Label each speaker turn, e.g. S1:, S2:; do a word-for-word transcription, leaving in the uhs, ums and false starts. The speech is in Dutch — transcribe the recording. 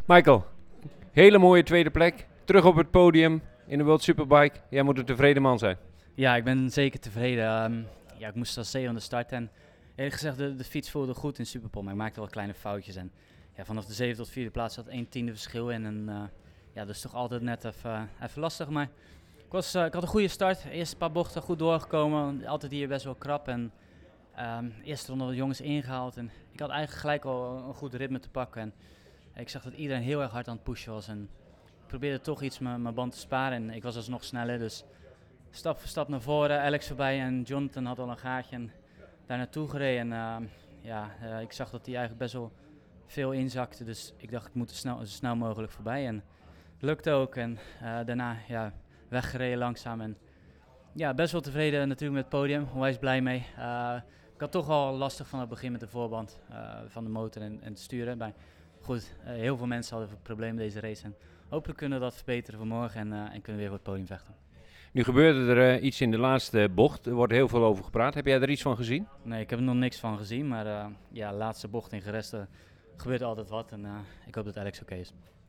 S1: Michael, hele mooie tweede plek. Terug op het podium in de World Superbike. Jij moet een tevreden man zijn.
S2: Ja, ik ben zeker tevreden. Um, ja, ik moest als zevende starten en eerlijk gezegd, de, de fiets voelde goed in Superpole, maar ik maakte wel kleine foutjes. En ja, vanaf de zevende tot vierde plaats zat één tiende verschil in. En uh, ja, dat is toch altijd net even, uh, even lastig. Maar ik, was, uh, ik had een goede start. Eerste paar bochten goed doorgekomen. Altijd hier best wel krap. En um, eerste ronde de jongens ingehaald. En ik had eigenlijk gelijk al een goed ritme te pakken. En ik zag dat iedereen heel erg hard aan het pushen was. En ik probeerde toch iets mijn band te sparen. En ik was alsnog sneller. Dus stap voor stap naar voren. Alex voorbij en Jonathan had al een gaatje. En daar naartoe gereden. En uh, ja, uh, ik zag dat hij eigenlijk best wel veel inzakte. Dus ik dacht, ik moet er snel, zo snel mogelijk voorbij. En lukte ook. En uh, daarna ja, weggereden langzaam. En ja, best wel tevreden natuurlijk met het podium. Onwijs blij mee. Uh, ik had toch al lastig van het begin met de voorband uh, van de motor en, en het sturen. Maar goed, uh, heel veel mensen hadden problemen deze race. En hopelijk kunnen we dat verbeteren voor morgen. En, uh, en kunnen we weer voor het podium vechten.
S1: Nu gebeurde er uh, iets in de laatste bocht. Er wordt heel veel over gepraat. Heb jij er iets van gezien?
S2: Nee, ik heb er nog niks van gezien. Maar uh, ja, laatste bocht in Geresten gebeurt altijd wat. En uh, ik hoop dat Alex oké is.